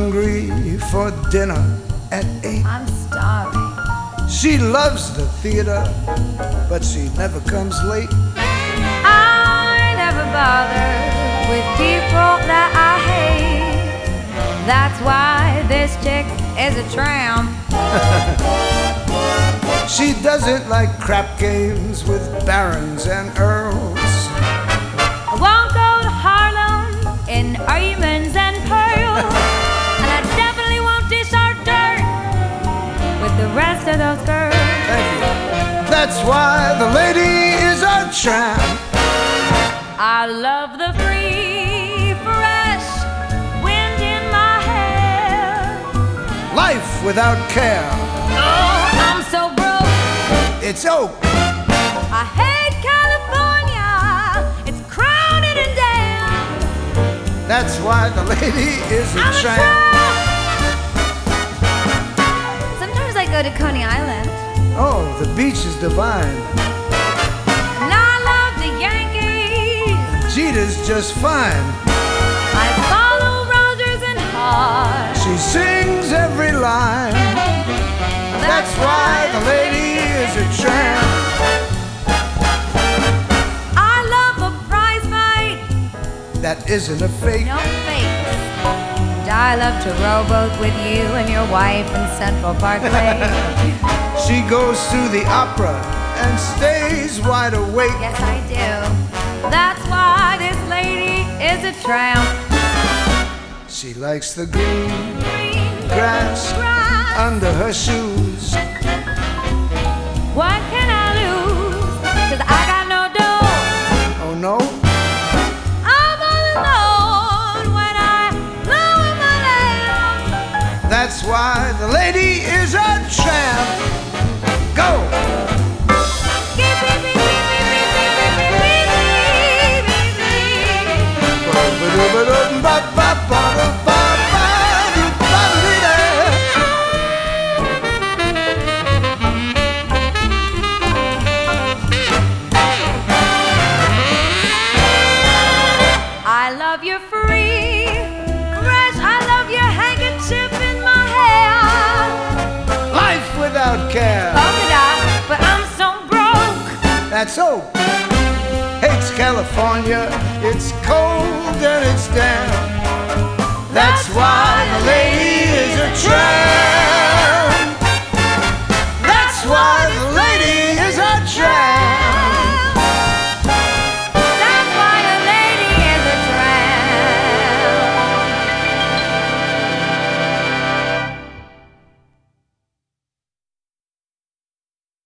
hungry for dinner at 8. I'm starving. She loves the theater, but she never comes late. I never bother with people that I hate. That's why this chick is a tramp. She doesn't like crap games with barons and earls. I won't go to Harlem in diamonds and pearls. And I definitely won't dish our dirt with the rest of those girls. Thank you. That's why the lady is a tramp. I love the free, fresh wind in my hair. Life without care. Oh, I'm so broke. It's oak. I hate California. It's crowded and damn. That's why the lady is a I'm tramp. a tramp. Sometimes I go to Coney Island. Oh, the beach is divine. And I love the Yankees. Jeter's just fine. I follow Rogers and Hart. She sings every line. That's why the lady is a tramp. I love a prize fight. That isn't a fake. No fakes. And I love to rowboat with you and your wife in Central Park Lake. She goes to the opera and stays wide awake. Yes, I do. That's why this lady is a tramp. She likes the green Green grass under her shoes. What can I lose? 'Cause I got no dough. Oh no? I'm all alone when I lower my lamp. That's why the lady is a tramp. Go! I love your free fresh. I love your handkerchief in my hair. Life without care. Polka dot, but I'm so broke. That's oak. Hates California. It's cold and it's damp. That's why the lady is a tramp.